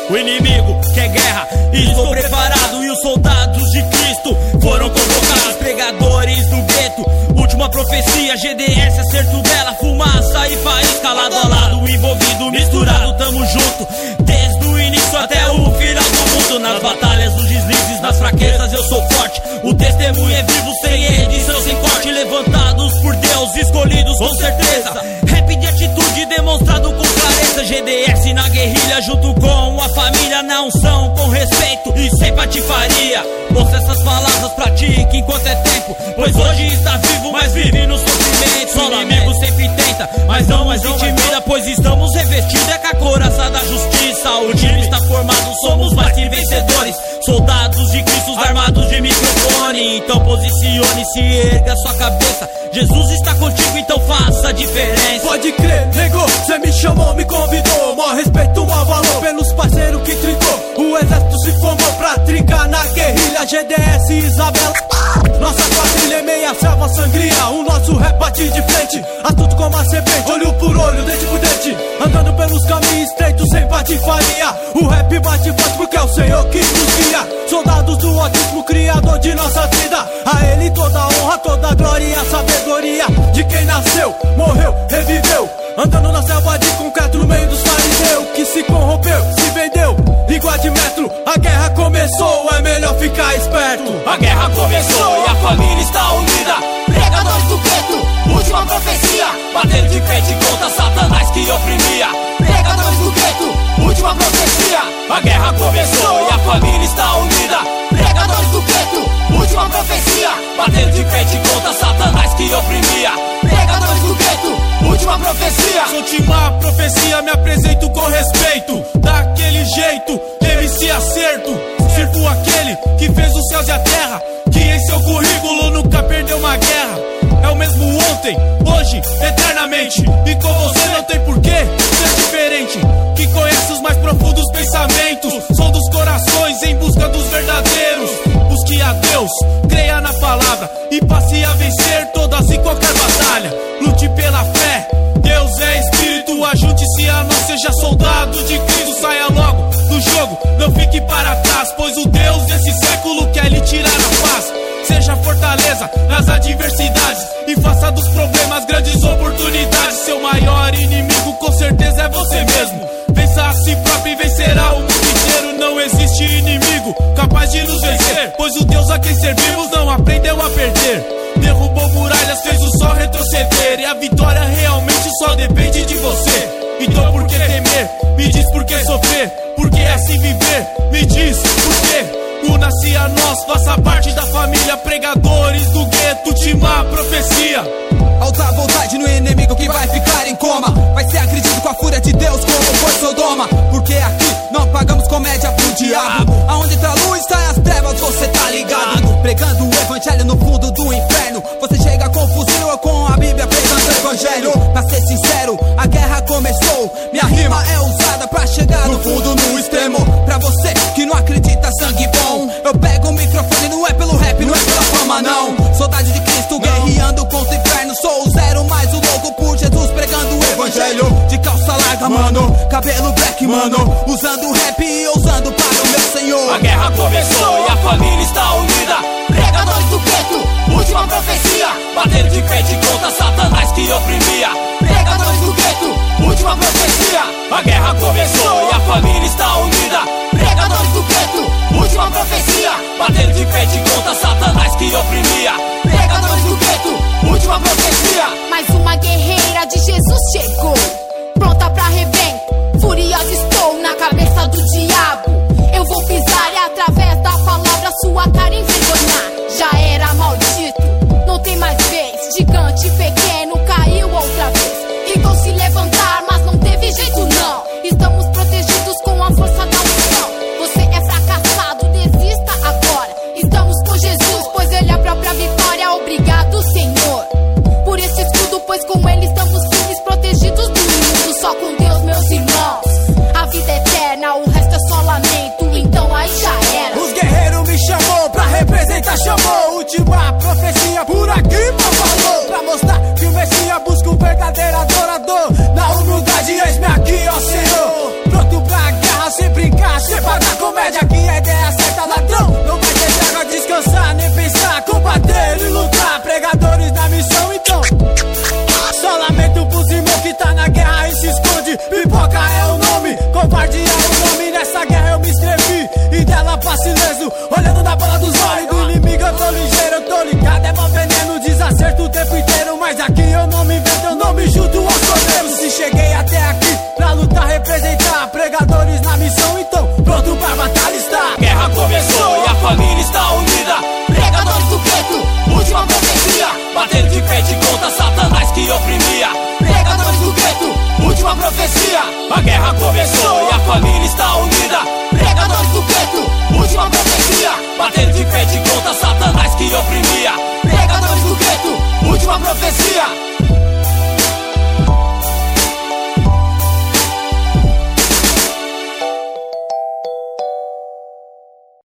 o inimigo quer guerra e estou preparado. E os soldados de Cristo foram convocados, pregadores do gueto. Última profecia, GDS, acerto dela, fumaça e faísca, lado a lado, envolvido, misturado, tamo junto. Desde o início até o final do mundo. Nas batalhas, nos deslizes, nas fraquezas eu sou forte. O testemunho é vivo, sem edição, sem corte. Levantados por Deus, escolhidos com certeza. Rap de atitude demonstrado com clareza. GDS na guerrilha junto com a família. Na unção, com respeito e sem patifaria. Ouça essas palavras, pratique enquanto é tempo, pois hoje está vivo, mas vive no sofrimento. O inimigo sempre tenta, mas não nos intimida, pois estamos revestidos com a couraça da justiça. O time está formado, somos mais que vencedores. Soldados de Cristo armados de microfone. Então posicione-se, erga sua cabeça. Jesus está contigo, então faça a diferença. Pode crer, nego, cê me chamou, me convidou. Mó respeito, mó valor pelos parceiros que trincou. O exército se formou pra trincar na guerrilha. GDS e Isabela, nossa quadrilha é meia selva sangria. O nosso rap bate de frente, astuto como a serpente, olho por olho, dente por dente, andando pelos caminhos estreitos sem patifaria. O rap bate forte porque é o Senhor que nos guia. Soldados do Altíssimo, Criador de nossa vida. A Ele toda a honra, toda a glória e a sabedoria de quem nasceu, morreu, reviveu, andando na selva de concreto no meio dos fariseus. Que se corrompeu, se vendeu, igual de metro. A guerra começou, é melhor ficar esperto. A guerra começou e a família está unida. Pregadores do gueto, última profecia, batendo de frente contra Satanás que oprimia. Pregadores do gueto, última profecia. A guerra começou e a família está unida. Pregadores do gueto, última profecia, batendo de frente contra Satanás que oprimia. Pregadores do gueto, última profecia. Última profecia, me apresento com respeito. Daquele jeito, MC Acerto. Sirvo aquele que fez os céus e a terra, que em seu currículo nunca perdeu uma guerra. É o mesmo ontem, hoje, eternamente. E com você não tem porquê ser diferente. Que conhece os mais profundos pensamentos, som dos corações em busca dos verdadeiros. Busque a Deus, creia na palavra e passe a vencer todas e qualquer batalha. Lute pela fé, Deus é espírito. Ajunte-se a nós, seja soldado de Cristo. Saia logo do jogo, não fique para trás, pois o Deus desse século quer lhe tirar a paz. Seja fortaleza nas adversidades e faça dos problemas grandes oportunidades. Seu maior inimigo com certeza é você mesmo. Vença a si próprio e vencerá o mundo inteiro. Não existe inimigo capaz de nos vencer, pois o Deus a quem servimos não aprendeu a perder. Derrubou muralhas, fez o sol retroceder, e a vitória realmente só depende de você. Então por que temer? Me diz por que sofrer? Por que assim viver? Me diz por quê? Una-se a nós, faça parte da família. Pregadores do gueto, última profecia. Alta vontade no inimigo que vai ficar em coma. Vai ser agredido com a fúria de Deus como foi Sodoma. Porque aqui não pagamos comédia pro diabo. Aonde tá a luz, tá as trevas, você tá ligado. Pregando o evangelho no fundo do inferno. Você chega com fuzil ou com a Bíblia pregando o evangelho. Pra ser sincero, a guerra começou. Minha rima é usada pra chegar no fundo, no extremo. Pra você que não acredita, sangue bom, eu pego o microfone, não é pelo rap, não é pela fama não. Soldado de Cristo guerreando contra o inferno. Sou o zero mais o louco por Jesus pregando o evangelho. De calça larga, mano, cabelo black, mano, usando rap e ousando para o meu Senhor. A guerra começou e a família está unida. Pregadores do gueto, última profecia, batendo de frente contra Satanás que oprimia. Pregadores do gueto, última profecia. A guerra começou e a família está unida. Pregadores do gueto, última profecia, batendo de frente contra Satanás que oprimia. Pregadores do gueto, última profecia. Mais uma guerreira de Jesus chegou, pronta pra rebento. Furiosa estou na cabeça do diabo. Eu vou pisar e através da palavra sua cara envergonhar. Já era maldito, não tem mais vez. Gigante pequeno caiu outra vez. Tentou se levantar, mas não teve jeito não. Estamos protegidos com a força da unção. Você é fracassado, desista agora. Estamos com Jesus, pois Ele é a própria vitória. Obrigado, Senhor, por esse escudo, pois com Ele estamos firmes, protegidos do mundo. Só com Deus, meus irmãos, a vida é eterna, o resto é só lamento. Então aí já era. Os guerreiros me chamou pra representar, chamou. Última profecia por aqui, por falou. Pra mostrar que o Messias busca o verdadeiro adorador. Na humildade, eis-me aqui, ó Senhor. Pronto pra guerra, sem brincar, e dela passe ileso, olhando na bola dos olhos. Do inimigo eu tô ligeiro, eu tô ligado, é mó veneno, desacerto o tempo inteiro. Mas aqui eu não me invento, eu não me junto aos problemas. Se cheguei até aqui pra lutar, representar pregadores na missão,